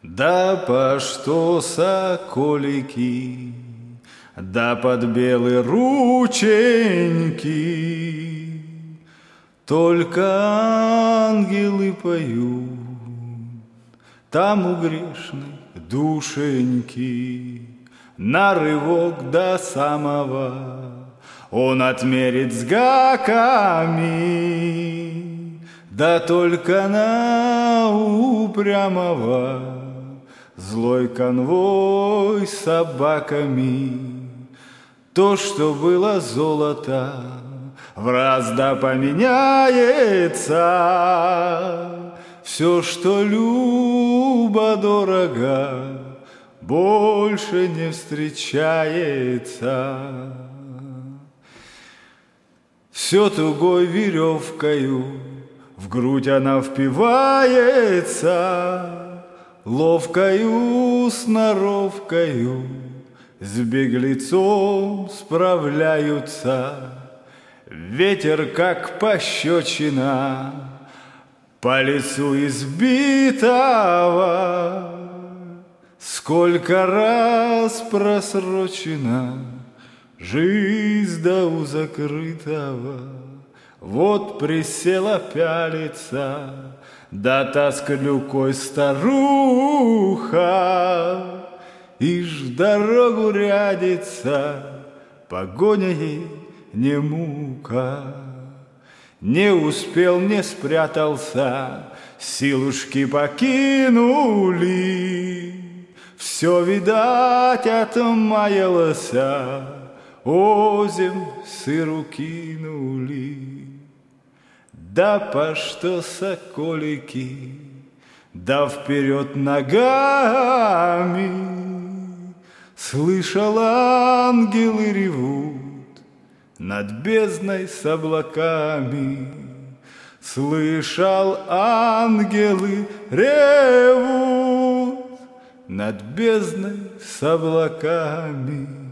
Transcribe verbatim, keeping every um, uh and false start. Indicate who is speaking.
Speaker 1: Да по что соколики, да под белые рученьки, только ангелы поют там у грешной душеньки. На рывок до самого он отмерит с гаками, да только на упрямого злой конвой с собаками. То, что было золото, в раз да поменяется. Все, что любо-дорого, больше не встречается. Все тугой веревкою в грудь она впивается, ловкою сноровкою с беглецом справляются. Ветер, как пощечина, по лицу избитого, сколько раз просрочена жизнь да у закрытого. Вот присела пялиться, да тосклюкой старуха, ишь дорогу рядится, погоня ей не мука. Не успел, не спрятался, силушки покинули. Все, видать, отмаялся, озим сыру кинули. Да по что соколики, да вперед ногами. Слышал, ангелы ревут над бездной с облаками. Слышал, ангелы ревут над бездной с облаками.